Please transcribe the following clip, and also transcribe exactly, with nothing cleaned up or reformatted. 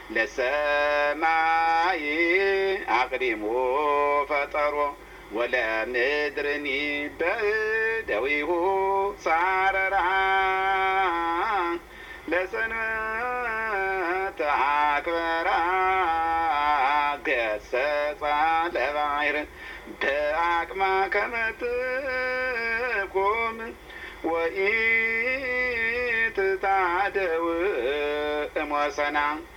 ለሰማይ አቅዲሙ ፈጠሮ ወለምድርኒ በእደዊሁ ሳረራ ለሰንበተ አክበራ ገሰጻ ለባሕር በአቅማ ከመ ትቁም ወኢትታደው እምወሰና